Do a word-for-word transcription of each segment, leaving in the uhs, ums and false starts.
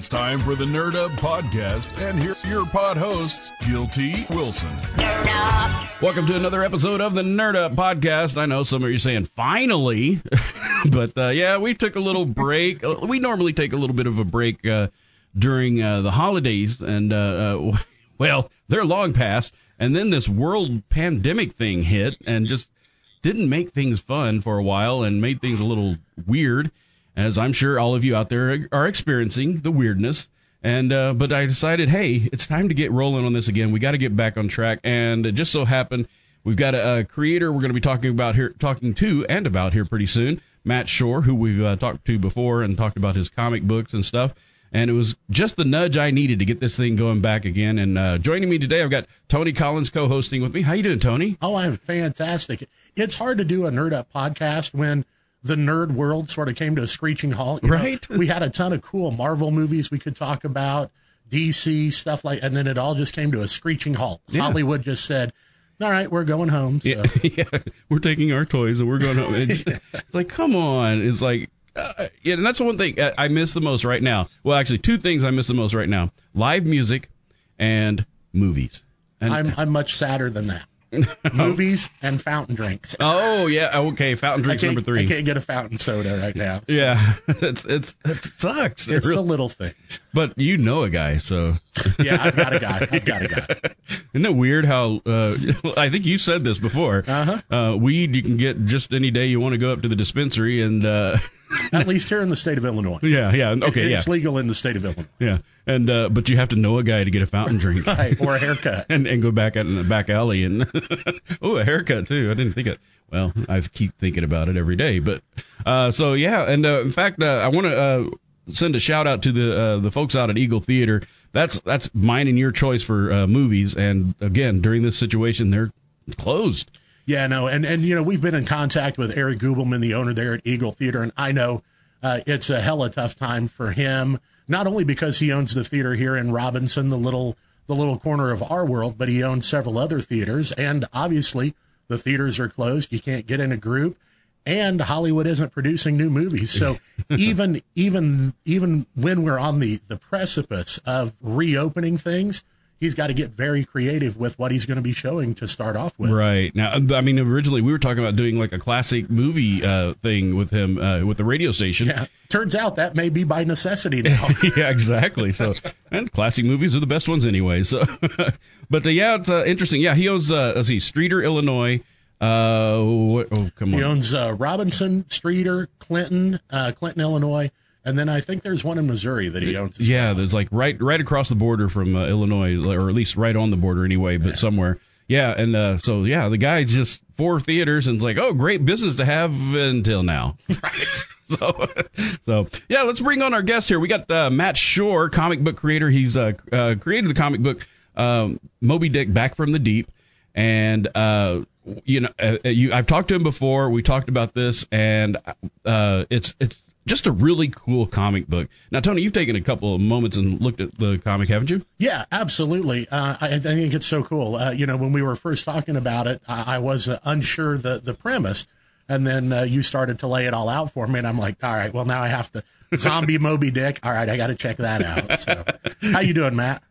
It's time for the Nerd Up Podcast, and here's your pod hosts, Gil T. Wilson. Nerd Up! Welcome to another episode of the Nerd Up Podcast. I know some of you are saying, finally, but uh, yeah, we took a little break. We normally take a little bit of a break uh, during uh, the holidays, and, uh, uh, well, they're long past, and then this world pandemic thing hit, and just didn't make things fun for a while, and made things a little weird, as I'm sure all of you out there are experiencing the weirdness. And uh, but I decided, hey, it's time to get rolling on this again. We got to get back on track. And it just so happened we've got a, a creator we're going to be talking about here, talking to and about here pretty soon, Matt Shore, who we've uh, talked to before and talked about his comic books and stuff. And it was just the nudge I needed to get this thing going back again. And uh, joining me today, I've got Tony Collins co-hosting with me. How you doing, Tony? Oh, I'm fantastic. It's hard to do a Nerd Up podcast when the nerd world sort of came to a screeching halt. You right. know, we had a ton of cool Marvel movies we could talk about, D C, stuff like, and then it all just came to a screeching halt. Yeah. Hollywood just said, all right, we're going home. So. Yeah, yeah, we're taking our toys and we're going home. It's, it's like, come on. It's like, uh, yeah, and that's the one thing I miss the most right now. Well, actually, two things I miss the most right now. Live music and movies. And I'm, I'm much sadder than that. Movies and fountain drinks. Oh yeah, okay. Fountain drinks number three. I can't get a fountain soda right now. So. Yeah, it's it's it sucks. It's it really, the little things. But you know a guy, so yeah, I've got a guy. I've got a guy. Isn't it weird how uh, I think you said this before? Uh-huh. Uh, weed you can get just any day you want to go up to the dispensary and. Uh, At least here in the state of Illinois. Yeah, yeah, okay, it, yeah. It's legal in the state of Illinois. Yeah, and uh, but you have to know a guy to get a fountain drink, right? Or a haircut, and and go back out in the back alley and oh, a haircut too. I didn't think it. Well, I keep thinking about it every day, but uh, so yeah, and uh, in fact, uh, I want to uh, send a shout out to the uh, the folks out at Eagle Theater. That's that's mine and your choice for uh, movies, and again, during this situation, they're closed. Yeah, no, and, and, you know, we've been in contact with Eric Gubelman, the owner there at Eagle Theater, and I know uh, it's a hella tough time for him, not only because he owns the theater here in Robinson, the little the little corner of our world, but he owns several other theaters, and obviously the theaters are closed. You can't get in a group, and Hollywood isn't producing new movies. So even even even when we're on the, the precipice of reopening things, he's got to get very creative with what he's going to be showing to start off with. Right. Now, I mean, originally we were talking about doing like a classic movie uh, thing with him, uh, with the radio station. Yeah. Turns out that may be by necessity now. Yeah, exactly. So, and classic movies are the best ones anyway. So, but uh, yeah, it's uh, interesting. Yeah, he owns, uh, let's see, Streeter, Illinois. Uh, what, oh, come on. He owns uh, Robinson, Streeter, Clinton, uh, Clinton, Illinois. And then I think there's one in Missouri that he owns as Yeah, well. there's like right right across the border from uh, Illinois, or at least right on the border anyway, but yeah. somewhere. Yeah, and uh, so, yeah, the guy just four theaters and it's like, oh, great business to have until now. Right. so, so yeah, let's bring on our guest here. We got uh, Matt Shore, comic book creator. He's uh, uh, created the comic book um, Moby Dick Back from the Deep. And, uh, you know, uh, you, I've talked to him before. We talked about this, and uh, it's it's. just a really cool comic book. Now, Tony, you've taken a couple of moments and looked at the comic, haven't you? Yeah, absolutely. Uh, I, I think it's so cool. Uh, you know, when we were first talking about it, I, I was uh, unsure the, the premise, and then uh, you started to lay it all out for me, and I'm like, all right, well, now I have to zombie Moby Dick. All right, I got to check that out. So, how you doing, Matt?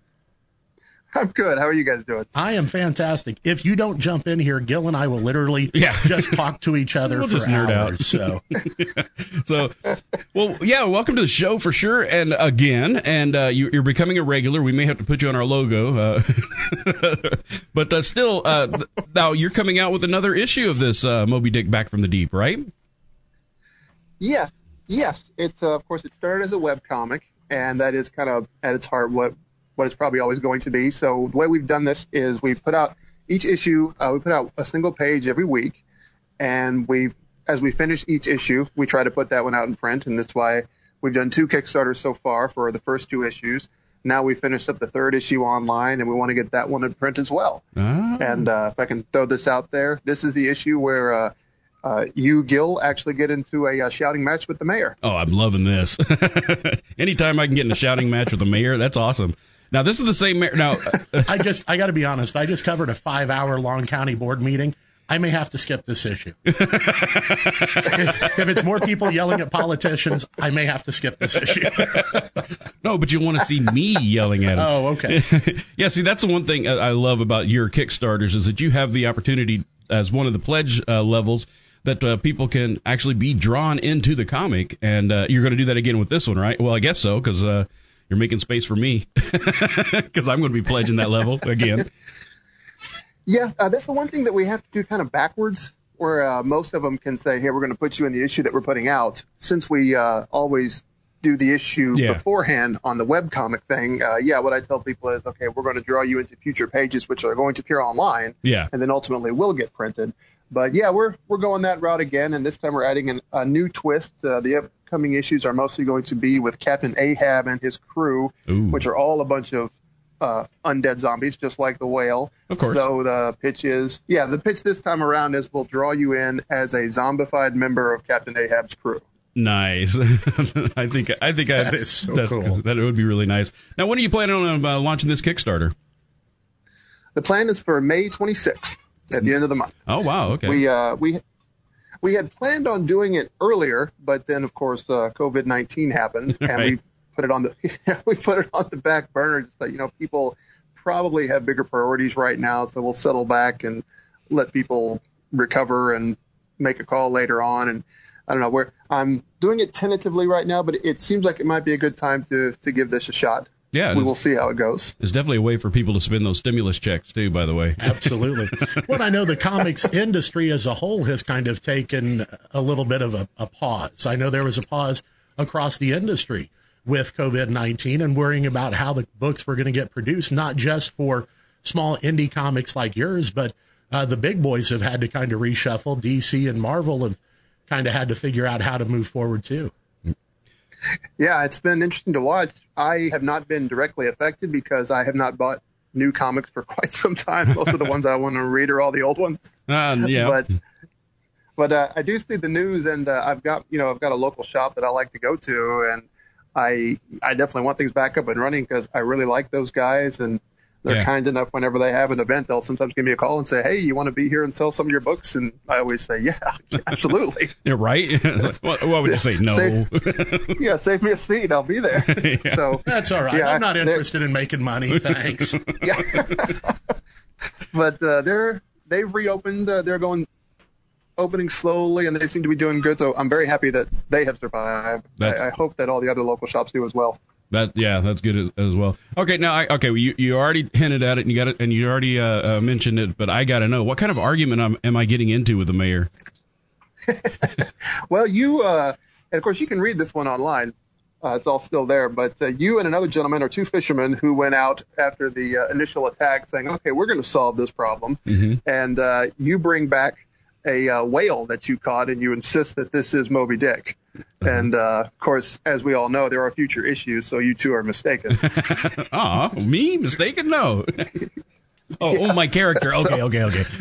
I'm good. How are you guys doing? I am fantastic. If you don't jump in here, Gil and I will literally yeah. just talk to each other we'll for just nerd hours. Out. So, so, well, yeah, welcome to the show for sure. And again, and uh, you, you're becoming a regular. We may have to put you on our logo, uh, but uh, still, uh, th- now you're coming out with another issue of this uh, Moby Dick Back from the Deep, right? Yeah. Yes. It's uh, of course it started as a webcomic, and that is kind of at its heart what. what it's probably always going to be. So the way we've done this is we put out each issue, uh, we put out a single page every week, and we, as we finish each issue, we try to put that one out in print, and that's why we've done two Kickstarters so far for the first two issues. Now we finished up the third issue online, and we want to get that one in print as well. Oh. And uh, if I can throw this out there, this is the issue where uh, uh, you, Gil, actually get into a uh, shouting match with the mayor. Oh, I'm loving this. Anytime I can get in a shouting match with the mayor, that's awesome. Now, this is the same mayor. Now, I just, I got to be honest. I just covered a five hour long county board meeting. I may have to skip this issue. If it's more people yelling at politicians, I may have to skip this issue. No, but you want to see me yelling at them. Oh, okay. Yeah, see, that's the one thing I love about your Kickstarters is that you have the opportunity as one of the pledge uh, levels that uh, people can actually be drawn into the comic. And uh, you're going to do that again with this one, right? Well, I guess so, because uh, you're making space for me, because I'm going to be pledging that level again. Yeah, uh, that's the one thing that we have to do kind of backwards, where uh, most of them can say, hey, we're going to put you in the issue that we're putting out. Since we uh, always do the issue yeah. beforehand on the webcomic thing, uh, yeah, what I tell people is, okay, we're going to draw you into future pages, which are going to appear online, yeah. and then ultimately will get printed. But, yeah, we're we're going that route again, and this time we're adding an, a new twist. Uh, the upcoming issues are mostly going to be with Captain Ahab and his crew, Ooh. which are all a bunch of Uh, undead zombies, just like the whale. Of course. So the pitch is, yeah, the pitch this time around is we'll draw you in as a zombified member of Captain Ahab's crew. Nice. I think I think That I, is so that, cool. That would be really nice. Now, when are you planning on uh, launching this Kickstarter? The plan is for May twenty-sixth at the end of the month. Oh wow, okay. We uh, we we had planned on doing it earlier, but then of course uh, COVID nineteen happened, and Right. we put it on the we put it on the back burner. Just that, you know, people probably have bigger priorities right now, so we'll settle back and let people recover and make a call later on. And I don't know where I'm doing it tentatively right now, but it seems like it might be a good time to to give this a shot. Yeah, we will see how it goes. There's definitely a way for people to spend those stimulus checks too, by the way. Absolutely. Well, I know the comics industry as a whole has kind of taken a little bit of a, a pause. I know there was a pause across the industry with COVID nineteen and worrying about how the books were going to get produced, not just for small indie comics like yours, but uh, the big boys have had to kind of reshuffle. D C and Marvel have kind of had to figure out how to move forward too. Yeah, it's been interesting to watch. I have not been directly affected because I have not bought new comics for quite some time. Most of the ones I want to read are all the old ones. Uh, yeah. But but uh, I do see the news, and uh, I've got you know I've got a local shop that I like to go to, and I I definitely want things back up and running because I really like those guys, and they're Yeah. kind enough whenever they have an event, they'll sometimes give me a call and say, hey, you want to be here and sell some of your books? And I always say, yeah, absolutely. Yeah, right? what, what would you say? No. Save, yeah, save me a seat. I'll be there. Yeah. So That's all right. yeah, I'm not they're- interested in making money. Thanks. Yeah. But uh, they're they've reopened. Uh, they're going opening slowly, and they seem to be doing good. So I'm very happy that they have survived. That's- I, I hope that all the other local shops do as well. That yeah, that's good as, as well. Okay, now I, okay, well, you you already hinted at it, and you got it, and you already uh, uh, mentioned it, but I got to know what kind of argument am, am I getting into with the mayor? Well, you uh, and of course you can read this one online. Uh, it's all still there. But uh, you and another gentleman are two fishermen who went out after the uh, initial attack, saying, "Okay, we're going to solve this problem." Mm-hmm. And uh, you bring back a uh, whale that you caught, and you insist that this is Moby Dick. And, uh, of course, as we all know, there are future issues, so you two are mistaken. Aw, me? Mistaken? No. Oh, Yeah. oh, my character. Okay, So- okay, okay.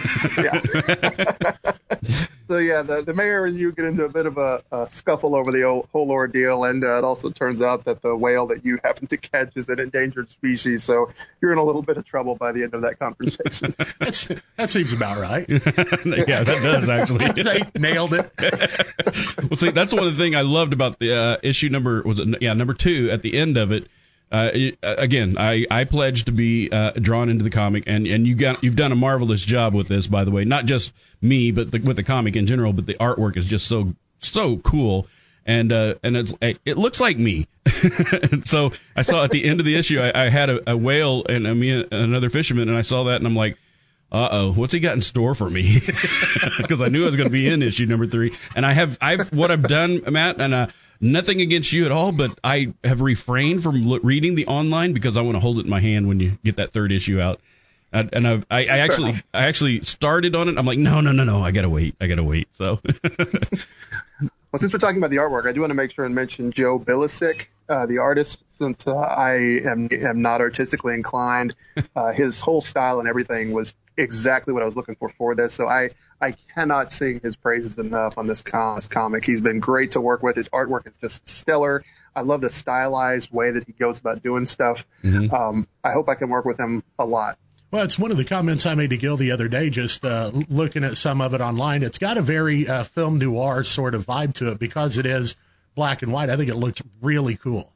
Yeah. So, yeah, the, the mayor and you get into a bit of a, a scuffle over the old, whole ordeal, and uh, it also turns out that the whale that you happen to catch is an endangered species, so you're in a little bit of trouble by the end of that conversation. That's, that seems about right. Yeah, that does actually. I'd say nailed it. Well, see, that's one of the things I loved about the uh, issue number was it, yeah number two at the end of it. Uh, it, uh, again, I, I pledge to be uh, drawn into the comic, and, and you got you've done a marvelous job with this, by the way. Not just me, but the, with the comic in general. But the artwork is just so so cool, and uh, and it's it looks like me. And so I saw at the end of the issue, I, I had a, a whale and uh, me and another fisherman, and I saw that, and I'm like, uh oh, what's he got in store for me? Because I knew I was going to be in issue number three, and I have I've what I've done, Matt, and uh, nothing against you at all, but I have refrained from lo- reading the online because I want to hold it in my hand when you get that third issue out. And, and I've, I, I actually I actually started on it. I'm like, no, no, no, no, I gotta wait, I gotta wait. So. Well, since we're talking about the artwork, I do want to make sure and mention Joe Bilicic, uh, the artist, since uh, I am, am not artistically inclined. Uh, his whole style and everything was exactly what I was looking for for this. So I, I cannot sing his praises enough on this, com- this comic. He's been great to work with. His artwork is just stellar. I love the stylized way that he goes about doing stuff. Mm-hmm. Um, I hope I can work with him a lot. Well, it's one of the comments I made to Gil the other day, just uh, looking at some of it online. It's got a very uh, film noir sort of vibe to it because it is black and white. I think it looks really cool.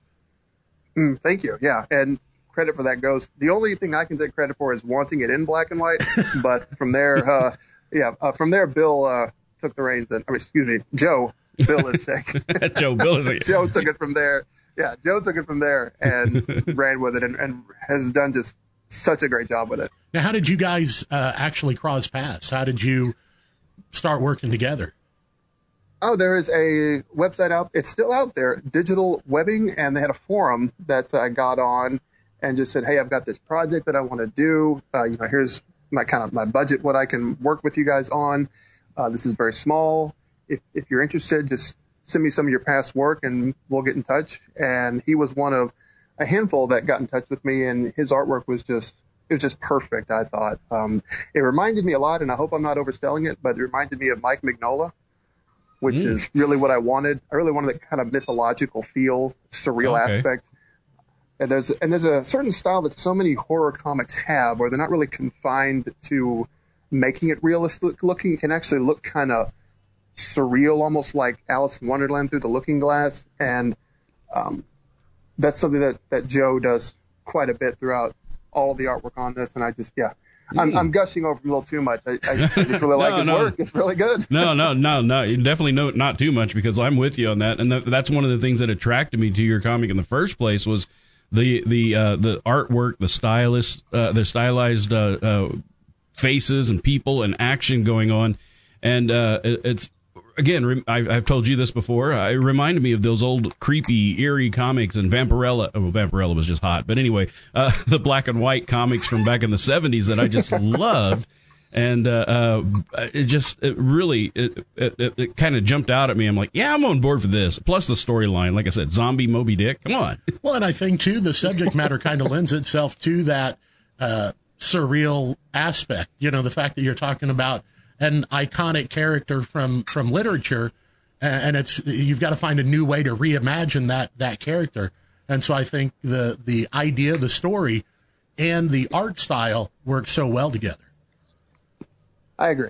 Mm, thank you. Yeah, and credit for that goes. The only thing I can take credit for is wanting it in black and white. But from there, uh, yeah, uh, from there, Bill uh, took the reins. And I mean, excuse me, Joe. Bill is sick. Joe, Bill is sick. Joe took it from there. Yeah, Joe took it from there and ran with it, and, and has done just such a great job with it. Now, how did you guys uh, actually cross paths? How did you start working together? Oh, there is a website out. It's still out there, Digital Webbing, and they had a forum that I got on and just said, hey, I've got this project that I want to do. Uh, you know, here's my kind of my budget, what I can work with you guys on. Uh, this is very small. If, if you're interested, just send me some of your past work and we'll get in touch. And he was one of a handful that got in touch with me, and his artwork was just, it was just perfect, I thought. Um, it reminded me a lot, and I hope I'm not overselling it, but it reminded me of Mike Mignola, which mm. is really what I wanted. I really wanted that kind of mythological feel, surreal okay. aspect. And there's, and there's a certain style that so many horror comics have where they're not really confined to making it realistic looking. It can actually look kind of surreal, almost like Alice in Wonderland through the looking glass. And um, that's something that, that Joe does quite a bit throughout all of the artwork on this. And I just, yeah, I'm, mm. I'm gushing over him a little too much. I, I just really no, like his no. work. It's really good. no, no, no, no. Definitely no, not too much, because I'm with you on that. And th- that's one of the things that attracted me to your comic in the first place was the the uh, the artwork, the stylist, uh, the stylized uh, uh, faces and people and action going on. And uh, it, it's, again, I've, I've told you this before. It reminded me of those old creepy, eerie comics and Vampirella. Oh, Vampirella was just hot. But anyway, uh, the black and white comics from back in the seventies that I just loved. And uh, uh, it just it really it, it, it, it kind of jumped out at me. I'm like, yeah, I'm on board for this. Plus the storyline, like I said, zombie Moby Dick. Come on. Well, and I think, too, the subject matter kind of lends itself to that uh, surreal aspect. You know, the fact that you're talking about an iconic character from, from literature, and it's you've got to find a new way to reimagine that that character. And so I think the the idea, the story, and the art style work so well together. I agree.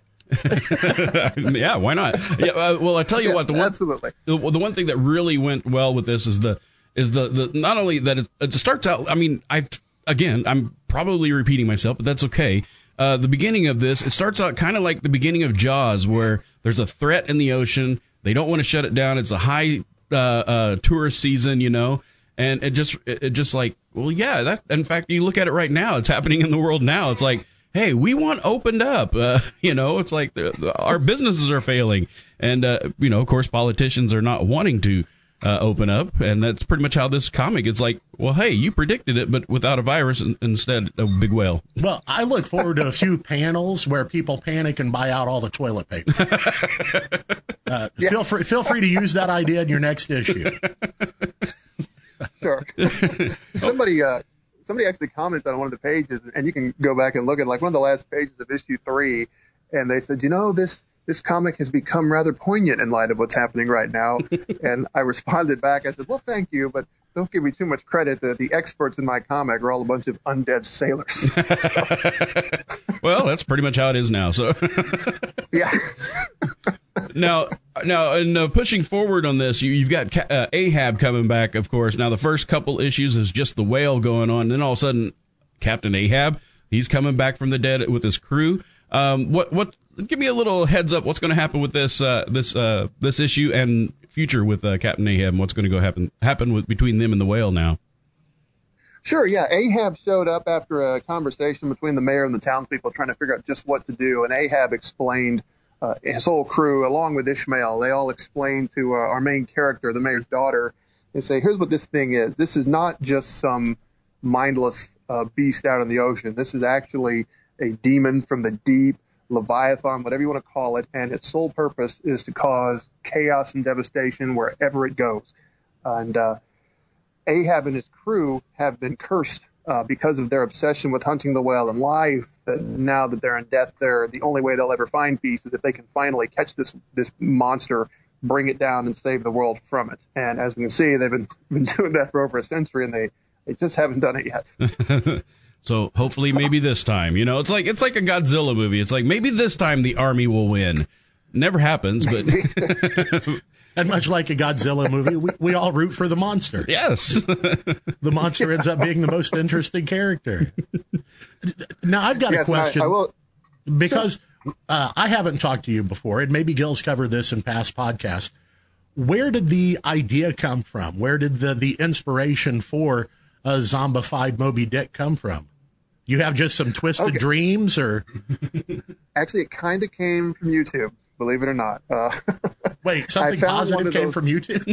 Yeah, why not? Yeah, uh, well, I tell you yeah, what, the one absolutely the, the one thing that really went well with this is the is the, the not only that it, it starts out. I mean, I again, I'm probably repeating myself, but that's okay. Uh, the beginning of this, it starts out kind of like the beginning of Jaws, where there's a threat in the ocean. They don't want to shut it down. It's a high uh, uh, tourist season, you know, and it just it, it just like, well, yeah, that. In fact, you look at it right now; it's happening in the world now. It's like, hey, we want opened up. Uh, you know, it's like the, the, our businesses are failing. And, uh, you know, of course, politicians are not wanting to uh, open up. And that's pretty much how this comic is like, well, hey, you predicted it, but without a virus and, instead of a big whale. Well, I look forward to a few panels where people panic and buy out all the toilet paper. Uh, yeah. Feel free, feel free to use that idea in your next issue. Sure. Somebody, uh, Somebody actually commented on one of the pages, and you can go back and look at like one of the last pages of issue three, and they said, you know, this this comic has become rather poignant in light of what's happening right now. And I responded back. I said, well, thank you, but don't give me too much credit. The, the experts in my comic are all a bunch of undead sailors. Well, that's pretty much how it is now. So yeah. Now, now, and uh, pushing forward on this, you, you've got uh, Ahab coming back, of course. Now, the first couple issues is just the whale going on. Then all of a sudden, Captain Ahab, he's coming back from the dead with his crew. Um, what, what? Give me a little heads up. What's going to happen with this, uh, this, uh, this issue and future with uh, Captain Ahab? And what's going to go happen happen with between them and the whale now? Sure, yeah. Ahab showed up after a conversation between the mayor and the townspeople trying to figure out just what to do, and Ahab explained. Uh, his whole crew, along with Ishmael, they all explained to uh, our main character, the mayor's daughter, and say, here's what this thing is. This is not just some mindless uh, beast out in the ocean. This is actually a demon from the deep, Leviathan, whatever you want to call it, and its sole purpose is to cause chaos and devastation wherever it goes. And uh, Ahab and his crew have been cursed uh, because of their obsession with hunting the whale and life. That now that they're in death, they're the only way they'll ever find peace is if they can finally catch this this monster, bring it down, and save the world from it. And as we can see, they've been been doing that for over a century, and they, they just haven't done it yet. So hopefully maybe this time, you know, it's like it's like a Godzilla movie. It's like maybe this time the army will win. Never happens, but and much like a Godzilla movie, we, we all root for the monster. Yes. The monster ends up being the most interesting character. Now I've got yes, a question I, I will, because uh, I haven't talked to you before, and maybe Gil's covered this in past podcasts. Where did the idea come from? Where did the, the inspiration for a zombified Moby Dick come from? You have just some twisted okay. dreams, or? Actually, it kind of came from YouTube, believe it or not. Uh, Wait, something positive came those... from YouTube?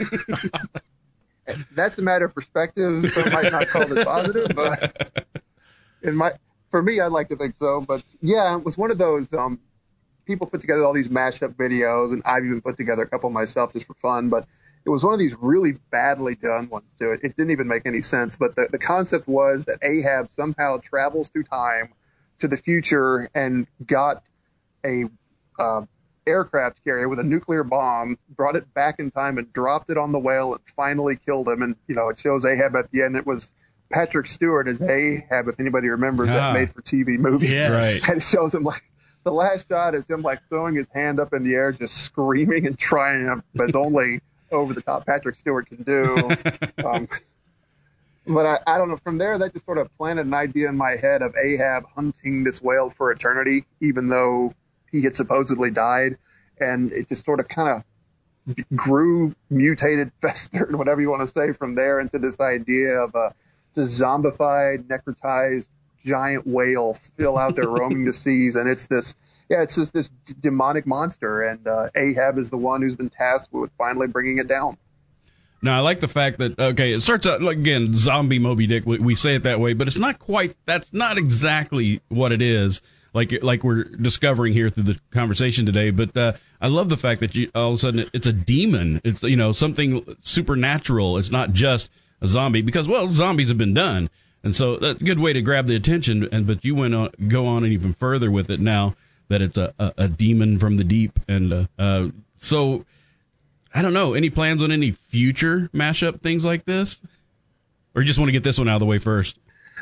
That's a matter of perspective, so I might not call it positive, but in my, for me, I'd like to think so. But yeah, it was one of those, um, people put together all these mashup videos, and I've even put together a couple myself just for fun, but it was one of these really badly done ones to it. It didn't even make any sense, but the, the concept was that Ahab somehow travels through time to the future and got a uh, aircraft carrier with a nuclear bomb, brought it back in time and dropped it on the whale and finally killed him. And, you know, it shows Ahab at the end. It was Patrick Stewart as Ahab, if anybody remembers ah, that made-for-T V movie. Yes. Right. And it shows him, like, the last shot is him, like, throwing his hand up in the air, just screaming and triumph as only over-the-top Patrick Stewart can do. um, but I, I don't know. From there, that just sort of planted an idea in my head of Ahab hunting this whale for eternity, even though he had supposedly died. And it just sort of kind of grew, mutated, festered, whatever you want to say, from there into this idea of a just zombified, necrotized giant whale still out there roaming the seas. And it's this, yeah, it's just this d- demonic monster. And uh, Ahab is the one who's been tasked with finally bringing it down. Now, I like the fact that, okay, it starts out, like, again, zombie Moby Dick, we, we say it that way, but it's not quite, that's not exactly what it is, like like we're discovering here through the conversation today. But uh, I love the fact that you, all of a sudden it's a demon. It's, you know, something supernatural. It's not just a zombie, because, well, zombies have been done. And so that's a good way to grab the attention. And but you went on, go on and even further with it now that it's a, a, a demon from the deep. And uh, uh, so, I don't know, any plans on any future mashup things like this? Or you just want to get this one out of the way first?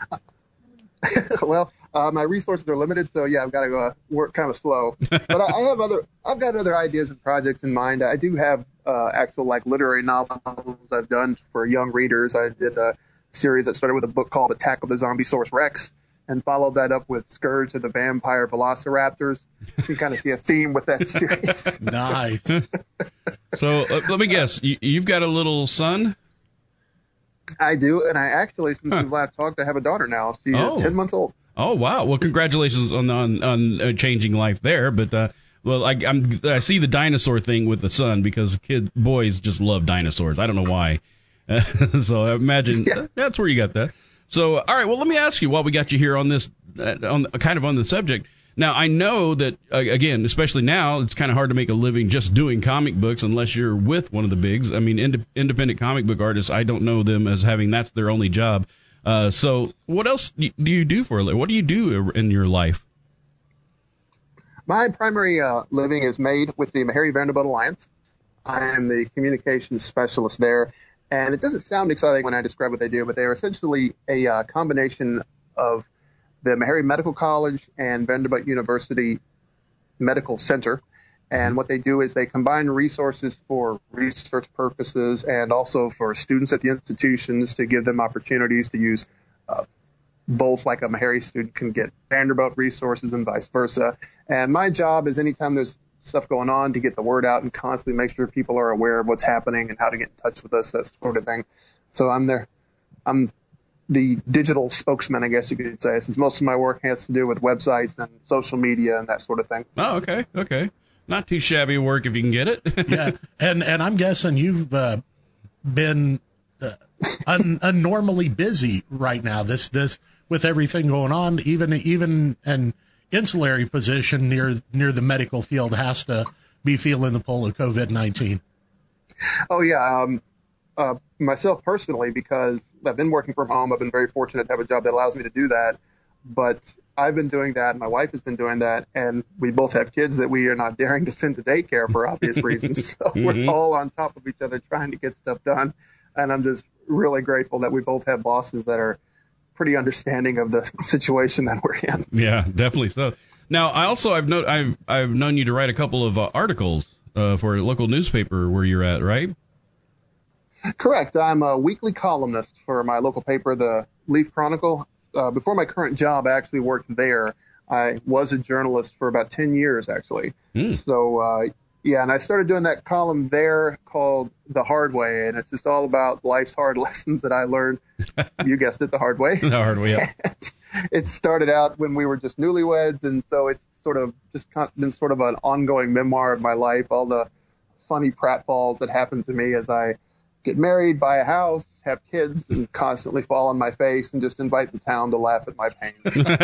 Well, uh, my resources are limited, so yeah, I've got to go uh, work kind of slow. But I, I have other, I've got other ideas and projects in mind. I do have uh, actual like literary novels I've done for young readers. I did a series that started with a book called Attack of the Zombie-Saurus Rex, and followed that up with Scourge of the Vampire Velociraptors. You can kind of see a theme with that series. Nice. So uh, let me guess, you, you've got a little son? I do, and I actually, since huh. we've last talked, I have a daughter now. She oh. is ten months old. Oh, wow. Well, congratulations on on, on uh, changing life there. But, uh, well, I, I'm, I see the dinosaur thing with the son, because kid boys just love dinosaurs. I don't know why. Uh, so I imagine yeah. that's where you got that. So, all right, well, let me ask you, while we got you here on this, uh, on kind of on the subject. Now, I know that, uh, again, especially now, it's kind of hard to make a living just doing comic books unless you're with one of the bigs. I mean, ind- independent comic book artists, I don't know them as having that's their only job. Uh, so what else do you do for a living? What do you do in your life? My primary uh, living is made with the Meharry Vanderbilt Alliance. I am the communications specialist there. And it doesn't sound exciting when I describe what they do, but they are essentially a uh, combination of the Meharry Medical College and Vanderbilt University Medical Center. And what they do is they combine resources for research purposes and also for students at the institutions to give them opportunities to use uh, both, like a Meharry student can get Vanderbilt resources and vice versa. And my job is anytime there's stuff going on to get the word out and constantly make sure people are aware of what's happening and how to get in touch with us, that sort of thing. So I'm there. I'm the digital spokesman, I guess you could say, since most of my work has to do with websites and social media and that sort of thing. Oh, okay, okay. Not too shabby work if you can get it. Yeah, and and I'm guessing you've uh, been uh, un- unnormally busy right now. This this with everything going on, even even an insulary position near near the medical field has to be feeling the pull of COVID nineteen. Oh yeah, um, uh, myself personally, because I've been working from home. I've been very fortunate to have a job that allows me to do that. But I've been doing that, and my wife has been doing that, and we both have kids that we are not daring to send to daycare for obvious reasons. So mm-hmm. we're all on top of each other trying to get stuff done, and I'm just really grateful that we both have bosses that are pretty understanding of the situation that we're in. Yeah, definitely so. Now, I also I've known I've I've known you to write a couple of uh, articles uh, for a local newspaper where you're at, right? Correct. I'm a weekly columnist for my local paper, the Leaf Chronicle. Uh, before my current job, I actually worked there. I was a journalist for about ten years, actually. Mm. So, uh, yeah, and I started doing that column there called The Hard Way, and it's just all about life's hard lessons that I learned. You guessed it, the hard way. The hard way, yeah. It started out when we were just newlyweds, and so it's sort of just been sort of an ongoing memoir of my life, all the funny pratfalls that happened to me as I get married, buy a house, have kids, and constantly fall on my face and just invite the town to laugh at my pain.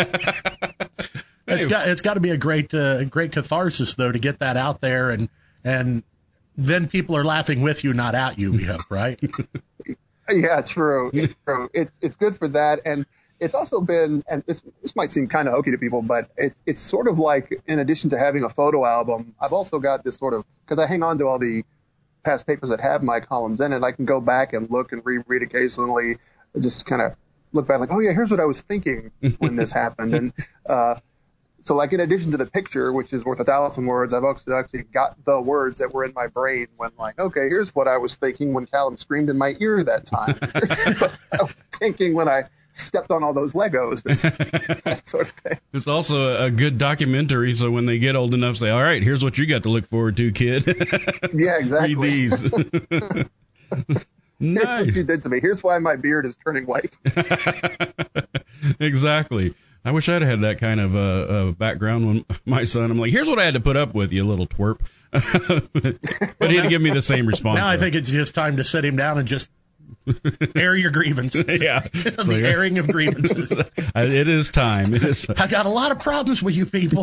It's got it's got to be a great uh, great catharsis though to get that out there, and and then people are laughing with you, not at you. We hope, right? Yeah, true. It's true. It's it's good for that, and it's also been, and this this might seem kind of hokey to people, but it's it's sort of like, in addition to having a photo album, I've also got this sort of, because I hang on to all the past papers that have my columns in it. I can go back and look and reread occasionally, just kind of look back like, oh yeah, here's what I was thinking when this happened. And uh, so like in addition to the picture, which is worth a thousand words, I've also actually got the words that were in my brain when like, okay, here's what I was thinking when Callum screamed in my ear that time. I was thinking when I stepped on all those Legos and that sort of thing. It's also a good documentary, so when they get old enough, say, all right, here's what you got to look forward to, kid. Yeah, exactly. Read these. Nice. Here's what you did to me. Here's why my beard is turning white. Exactly. I wish I'd had that kind of uh, uh, background when my son, I'm like, here's what I had to put up with, you little twerp. But he didn't give me the same response. Now I think it's just time to sit him down and just air your grievances. Yeah. The like, airing of grievances. It is time. It is. I got a lot of problems with you people.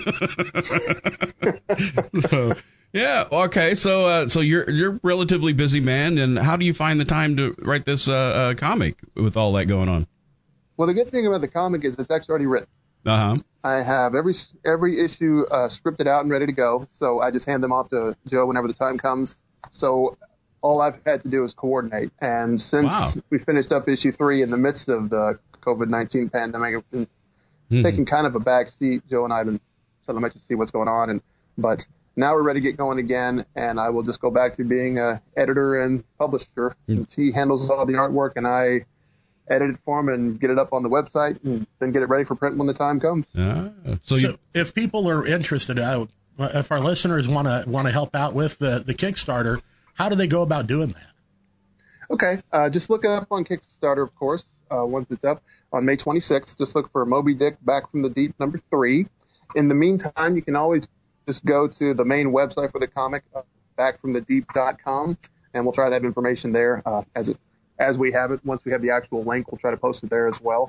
So, yeah. Okay. So, uh, so you're you're a relatively busy man, and how do you find the time to write this uh, uh, comic with all that going on? Well, the good thing about the comic is it's actually already written. Uh huh. I have every every issue uh, scripted out and ready to go, so I just hand them off to Joe whenever the time comes. So all I've had to do is coordinate. And since wow. we finished up issue three in the midst of the COVID nineteen pandemic, I've been mm-hmm. taking kind of a back seat. Joe and I have been telling them to see what's going on. And but now we're ready to get going again, and I will just go back to being an editor and publisher mm-hmm. since he handles all the artwork and I edit it for him and get it up on the website and then get it ready for print when the time comes. Ah, so, so you... if people are interested, uh, if our listeners want to want to help out with the, the Kickstarter, how do they go about doing that? Okay, uh, just look it up on Kickstarter, of course, uh, once it's up on May twenty-sixth. Just look for Moby Dick Back from the Deep number three. In the meantime, you can always just go to the main website for the comic, uh, back from the deep dot com, and we'll try to have information there uh, as it as we have it. Once we have the actual link, we'll try to post it there as well.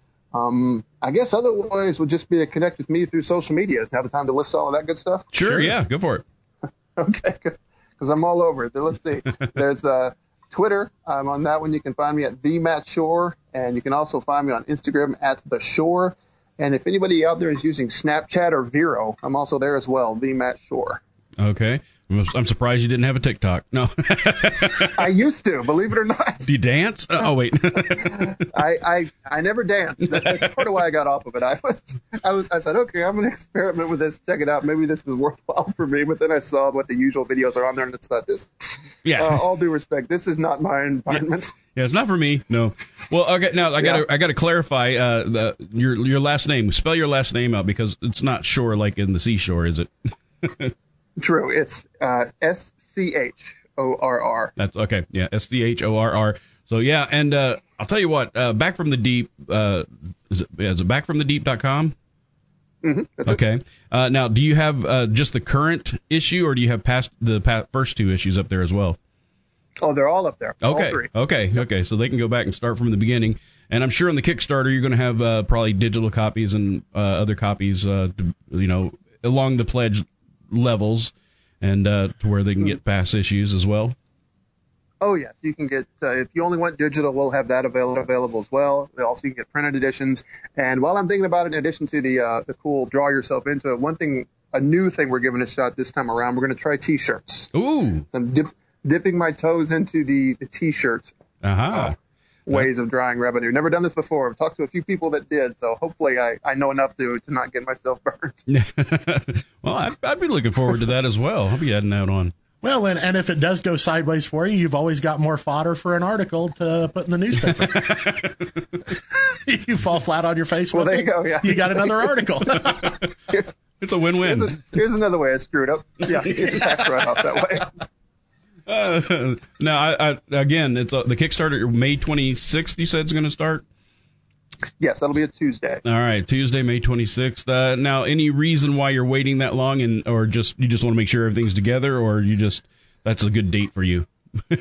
Um, I guess other ways would just be to connect with me through social media. Is now the time to list all of that good stuff? Sure, sure. Yeah, go for it. Okay, good. Because I'm all over it. Let's see. There's uh, Twitter. I'm on that one. You can find me at the Matt Shore, and you can also find me on Instagram at the Shore. And if anybody out there is using Snapchat or Vero, I'm also there as well, the Matt Shore. Okay. I'm surprised you didn't have a TikTok. No. I used to, believe it or not. Do you dance? Oh, wait. I, I I never danced. That, that's part of why I got off of it. I was I was I thought, okay, I'm gonna experiment with this, check it out. Maybe this is worthwhile for me. But then I saw what the usual videos are on there, and it's not this. Yeah. Uh, all due respect, this is not my environment. Yeah. Yeah, it's not for me. No. Well, okay. Now I got to yeah. I got to clarify uh, the your your last name. Spell your last name out because it's not shore like in the seashore, is it? True. It's uh, S C H O R R. That's okay. Yeah, S C H O R R. So yeah, and uh, I'll tell you what. Uh, Back from the Deep. Uh, is it is it back from the deep dot com? Mm-hmm, that's okay. It. Uh, now, do you have uh, just the current issue, or do you have past the past, first two issues up there as well? Oh, they're all up there. Okay. All three. Okay. Okay. So they can go back and start from the beginning. And I'm sure on the Kickstarter you're going to have uh, probably digital copies and uh, other copies, uh, to, you know, along the pledge levels, and uh, to where they can get past issues as well. Oh yes, you can get. Uh, if you only want digital, we'll have that avail- available as well. Also, you can get printed editions. And while I'm thinking about it, in addition to the uh, the cool draw yourself into it, one thing, a new thing we're giving a shot this time around, we're going to try T-shirts. Ooh. So I'm dip, dipping my toes into the the T-shirts. Uh-huh. ways of drawing revenue. Never done this before. I've talked to a few people that did, so hopefully I, I know enough to to not get myself burned. Well, I'd, I'd be looking forward to that as well. I'll be adding that on. Well, and, and if it does go sideways for you, you've always got more fodder for an article to put in the newspaper. You fall flat on your face. Well, with there it, you go. Yeah, you got another article. here's, It's a win-win. here's, a, here's another way I screwed up. Yeah, here's a tax write-off that way. Uh, no, I, I, again, it's uh, the Kickstarter May twenty-sixth. You said it's going to start. Yes, that'll be a Tuesday. All right, Tuesday, May twenty-sixth. Uh, now, any reason why you're waiting that long, and or just you just want to make sure everything's together, or you just that's a good date for you?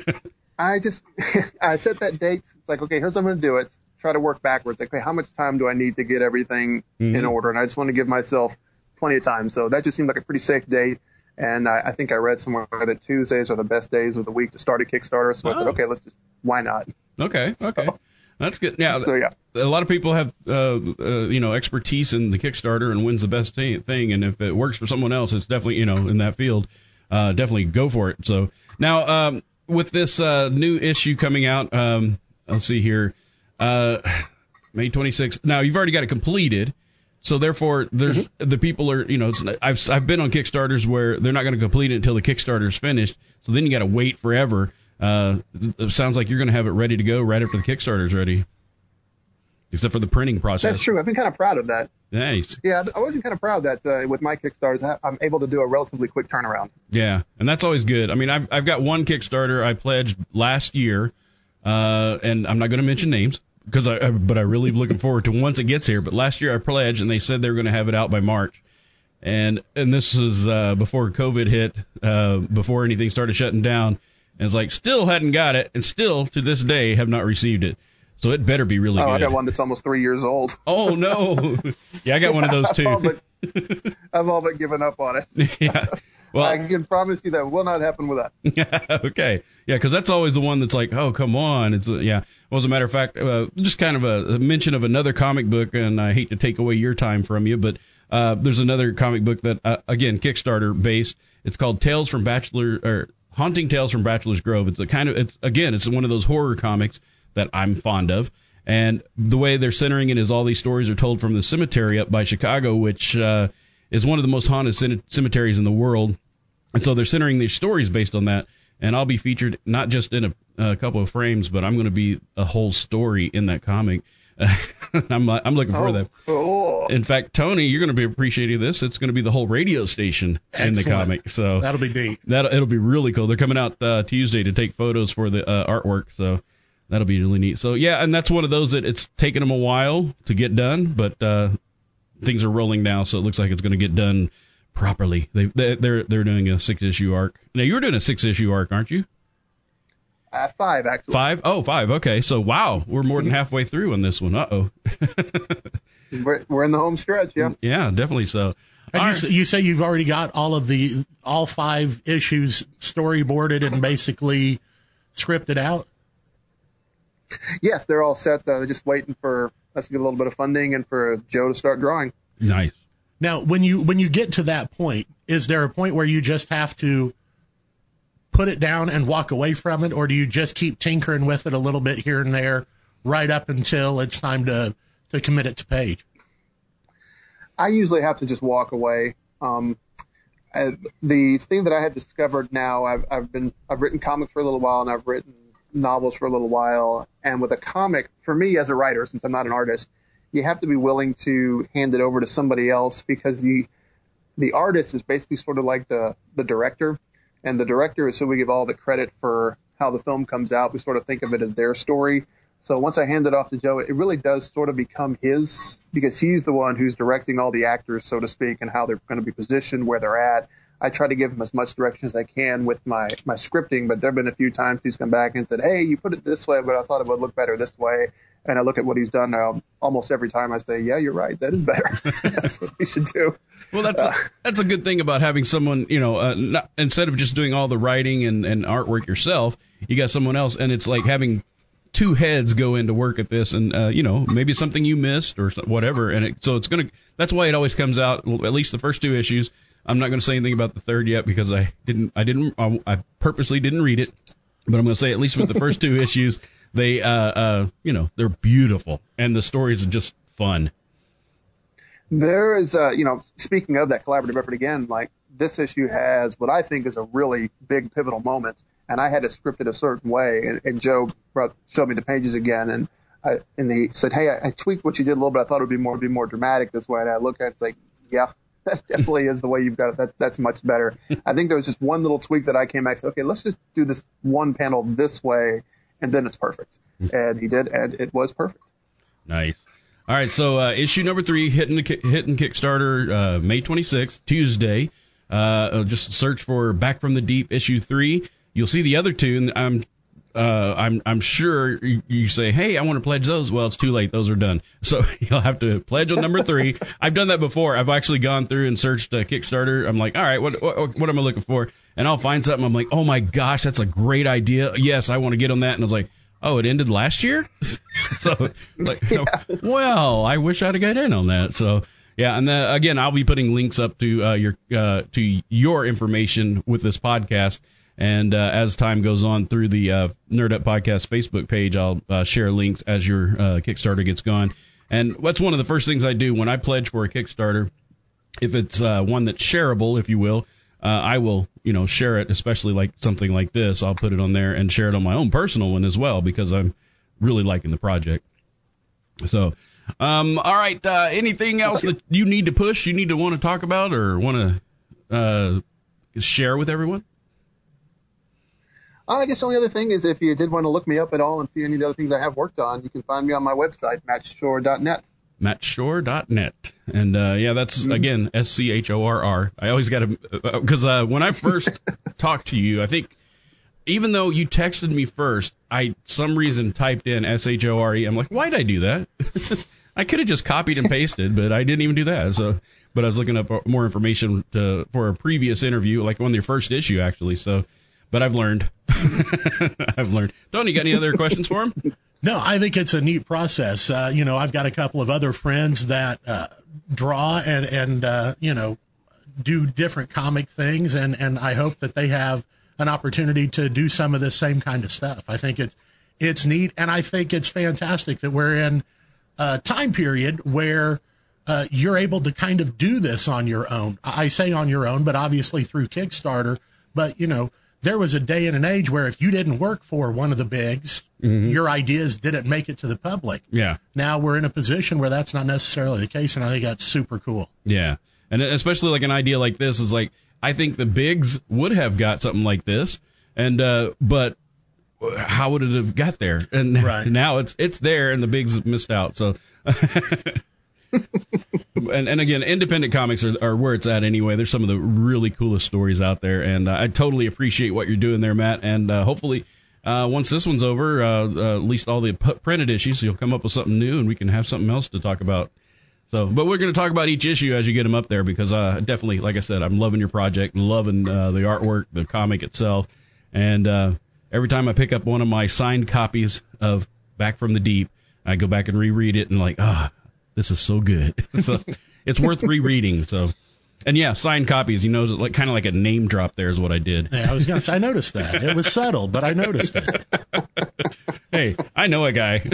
I just I set that date. It's like, okay, here's how I'm going to do it. Try to work backwards. Like, okay, how much time do I need to get everything mm-hmm. in order? And I just want to give myself plenty of time. So that just seemed like a pretty safe date. And I, I think I read somewhere that Tuesdays are the best days of the week to start a Kickstarter. So oh. I said, okay, let's just, why not? Okay, okay. So, that's good. Yeah, so, yeah. A lot of people have, uh, uh, you know, expertise in the Kickstarter and when's the best t- thing. And if it works for someone else, it's definitely, you know, in that field, uh, definitely go for it. So now um, with this uh, new issue coming out, um, let's see here, uh, May twenty-sixth. Now, you've already got it completed. So therefore, there's mm-hmm. the people are, you know, it's, I've I've been on Kickstarters where they're not going to complete it until the Kickstarter is finished. So then you got to wait forever. Uh, it sounds like you're going to have it ready to go right after the Kickstarter's ready, except for the printing process. That's true. I've been kind of proud of that. Nice. Yeah, I was kind of proud that uh, with my Kickstarters, I'm able to do a relatively quick turnaround. Yeah, and that's always good. I mean, I've I've got one Kickstarter I pledged last year, uh, and I'm not going to mention names. Because I, but I really looking forward to once it gets here. But last year I pledged, and they said they were going to have it out by March, and and this is uh, before COVID hit, uh, before anything started shutting down, and it's like still hadn't got it, and still to this day have not received it. So it better be really oh, good. I got one that's almost three years old. Oh no! Yeah, I got one of those too. I've all but, I've all but given up on it. Yeah. Well, I can promise you that will not happen with us. Okay. Yeah, because that's always the one that's like, oh, come on. It's uh, yeah. Well, as a matter of fact, uh, just kind of a, a mention of another comic book, and I hate to take away your time from you, but uh, there's another comic book that, uh, again, Kickstarter based. It's called Tales from Bachelor or Haunting Tales from Bachelor's Grove. It's a kind of it's again, it's one of those horror comics that I'm fond of, and the way they're centering it is all these stories are told from the cemetery up by Chicago, which uh, is one of the most haunted c- cemeteries in the world. And so they're centering these stories based on that. And I'll be featured not just in a, a couple of frames, but I'm going to be a whole story in that comic. I'm I'm looking forward oh, to that. Cool. In fact, Tony, you're going to be appreciating this. It's going to be the whole radio station Excellent. in the comic. So that'll be neat. That it'll be really cool. They're coming out uh, Tuesday to take photos for the uh, artwork. So that'll be really neat. So yeah, and that's one of those that it's taken them a while to get done, but uh, things are rolling now, so it looks like it's going to get done properly. They, they they're they're doing a six issue arc. Now you're doing a six issue arc, aren't you? Uh, five actually. Five? Oh, five. Okay, so wow, we're more than halfway through on this one. Uh oh. we're, we're in the home stretch. Yeah. Yeah, definitely so. And you, right. you say you've already got all of the all five issues storyboarded and basically scripted out. Yes, they're all set. Uh, they're just waiting for us to get a little bit of funding and for Joe to start drawing. Nice. Now, when you when you get to that point, is there a point where you just have to put it down and walk away from it, or do you just keep tinkering with it a little bit here and there right up until it's time to, to commit it to page? I usually have to just walk away. Um, I, the thing that I have discovered now, I've, I've been I've written comics for a little while, and I've written novels for a little while. And with a comic, for me as a writer, since I'm not an artist, you have to be willing to hand it over to somebody else, because the the artist is basically sort of like the, the director. And the director is so we give all the credit for how the film comes out. We sort of think of it as their story. So once I hand it off to Joe, it really does sort of become his, because he's the one who's directing all the actors, so to speak, and how they're going to be positioned, where they're at. I try to give him as much direction as I can with my, my scripting, but there have been a few times he's come back and said, hey, you put it this way, but I thought it would look better this way. And I look at what he's done now. Almost every time I say, yeah, you're right. That is better. That's what we should do. Well, that's, uh, a, that's a good thing about having someone, you know, uh, not, instead of just doing all the writing and, and artwork yourself, you got someone else, and it's like having two heads go into work at this, and, uh, you know, maybe something you missed or whatever. And it, so it's going to, that's why it always comes out, at least the first two issues. I'm not going to say anything about the third yet, because I didn't, I didn't, I, I purposely didn't read it, but I'm going to say at least with the first two issues, they, uh, uh, you know, they're beautiful, and the stories are just fun. There is, uh, you know, speaking of that collaborative effort again, like this issue has what I think is a really big pivotal moment, and I had to script it a certain way, and, and Joe brought, showed me the pages again, and I, and he said, hey, I, I tweaked what you did a little bit. I thought it would be more, be more dramatic this way, and I look at it, it's like, yeah, that definitely is the way you've got it. That, that's much better. I think there was just one little tweak that I came back and said, okay, let's just do this one panel this way, and then it's perfect. And he did, and it was perfect. Nice. All right, so uh, issue number three, hitting the hitting Kickstarter, uh, May twenty-sixth, Tuesday. Uh, just search for Back from the Deep, issue three. You'll see the other two, and I'm uh, I'm I'm sure you, you say, hey, I want to pledge those. Well, it's too late; those are done. So you'll have to pledge on number three. I've done that before. I've actually gone through and searched uh, Kickstarter. I'm like, all right, what, what what am I looking for? And I'll find something. I'm like, oh my gosh, that's a great idea. Yes, I want to get on that. And I was like, oh, it ended last year? So, like, yeah. Well, I wish I'd have got in on that. So, yeah, and then, again, I'll be putting links up to uh, your uh, to your information with this podcast. And uh, as time goes on through the uh, Nerd Up Podcast Facebook page, I'll uh, share links as your uh, Kickstarter gets going. And that's one of the first things I do when I pledge for a Kickstarter. If it's uh, one that's shareable, if you will, uh, I will, you know, share it, especially like something like this. I'll put it on there and share it on my own personal one as well, because I'm really liking the project. So, um, all right. Uh, anything else that you need to push, you need to want to talk about or want to uh, share with everyone? I guess the only other thing is if you did want to look me up at all and see any of the other things I have worked on, you can find me on my website, matt shore dot net. matt shore dot net. And, uh, yeah, that's, mm-hmm. again, S C H O R R. I always got to, because uh, when I first talked to you, I think, even though you texted me first, I, some reason, typed in S H O R E. I'm like, why'd I do that? I could have just copied and pasted, but I didn't even do that. So, but I was looking up more information to, for a previous interview, like on your first issue, actually. So, but I've learned. I've learned. Tony, got any other questions for him? No, I think it's a neat process. Uh, you know, I've got a couple of other friends that uh, draw and, and uh, you know, do different comic things, and, and I hope that they have an opportunity to do some of this same kind of stuff. I think it's it's neat, and I think it's fantastic that we're in a time period where uh, you're able to kind of do this on your own. I say on your own, but obviously through Kickstarter. But, you know, there was a day and an age where if you didn't work for one of the bigs, mm-hmm. your ideas didn't make it to the public. Yeah. Now we're in a position where that's not necessarily the case, and I think that's super cool. Yeah. And especially like an idea like this is like, I think the bigs would have got something like this, and uh, but how would it have got there? And right. now it's it's there, and the bigs missed out. So, and and again, independent comics are, are where it's at anyway. There's some of the really coolest stories out there, and uh, I totally appreciate what you're doing there, Matt. And uh, hopefully, uh, once this one's over, uh, uh, at least all the p- printed issues, you'll come up with something new, and we can have something else to talk about. So, but we're going to talk about each issue as you get them up there, because uh, definitely, like I said, I'm loving your project, loving uh, the artwork, the comic itself, and uh, every time I pick up one of my signed copies of Back from the Deep, I go back and reread it and like, ah, oh, this is so good. So it's worth rereading. So, and yeah, signed copies. You know, like kind of like a name drop. There is what I did. Yeah, I was going to say I noticed that. It was subtle, but I noticed it. Hey, I know a guy.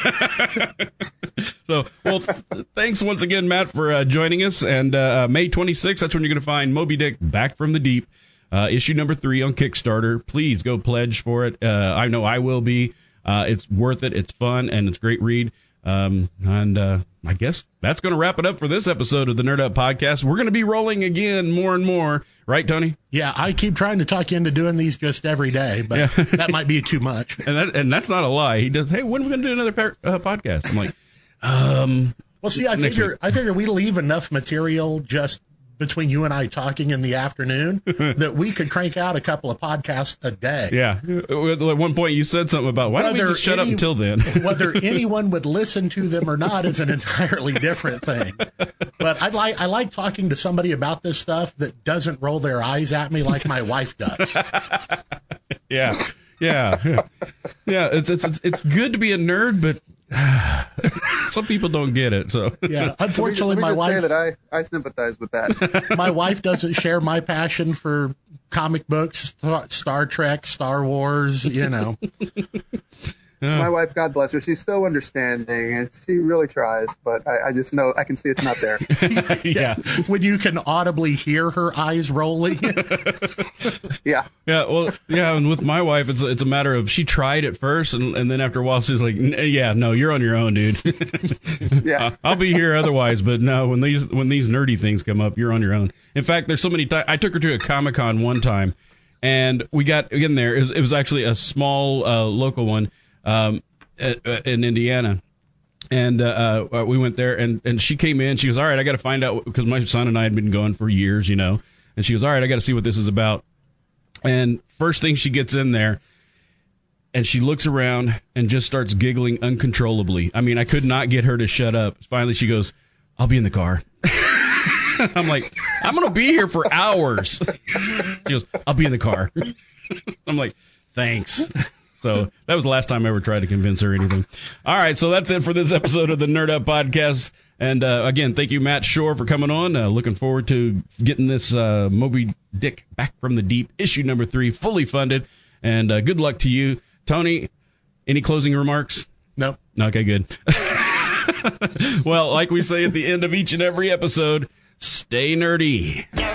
So, well, th- thanks once again, Matt, for uh, joining us. And uh, May twenty-sixth, that's when you're going to find Moby Dick Back from the Deep, uh, issue number three on Kickstarter. Please go pledge for it. Uh, I know I will be. Uh, it's worth it. It's fun, and it's a great read. Um, and uh, I guess that's going to wrap it up for this episode of the Nerd Up Podcast. We're going to be rolling again more and more. Right, Tony? Yeah, I keep trying to talk you into doing these just every day, but yeah. That might be too much. And that, and that's not a lie. He does, hey, when are we going to do another par- uh, podcast? I'm like, um... Well, see, I figure week. I figure we leave enough material just between you and I talking in the afternoon that we could crank out a couple of podcasts a day. Yeah. At one point you said something about, why whether don't we just shut any, up until then? Whether anyone would listen to them or not is an entirely different thing. But I like I like talking to somebody about this stuff that doesn't roll their eyes at me like my wife does. Yeah. Yeah. Yeah, it's it's it's good to be a nerd, but some people don't get it. So yeah, unfortunately, let me, let me my just wife. Say that I, I sympathize with that. My wife doesn't share my passion for comic books, Star Trek, Star Wars. You know. Yeah. My wife, God bless her, she's so understanding, and she really tries, but I, I just know, I can see it's not there. Yeah. When you can audibly hear her eyes rolling. Yeah. Yeah, well, yeah, and with my wife, it's it's a matter of she tried it first, and, and then after a while, she's like, yeah, no, you're on your own, dude. Yeah. I'll be here otherwise, but no, when these when these nerdy things come up, you're on your own. In fact, there's so many times, I took her to a Comic-Con one time, and we got in there, it was, it was actually a small uh, local one, Um, in Indiana, and uh, uh, we went there, and, and she came in. She goes, "All right, I got to find out," because my son and I had been going for years, you know. And she goes, "All right, I got to see what this is about." And first thing, she gets in there, and she looks around and just starts giggling uncontrollably. I mean, I could not get her to shut up. Finally, she goes, "I'll be in the car." I'm like, "I'm going to be here for hours." She goes, "I'll be in the car." I'm like, "Thanks." So that was the last time I ever tried to convince her anything. All right, so that's it for this episode of the Nerd Up Podcast. And uh, again, thank you, Matt Shore, for coming on. Uh, looking forward to getting this uh, Moby Dick Back from the Deep, issue number three, fully funded. And uh, good luck to you. Tony, any closing remarks? Nope. Okay, good. Well, like we say at the end of each and every episode, stay nerdy.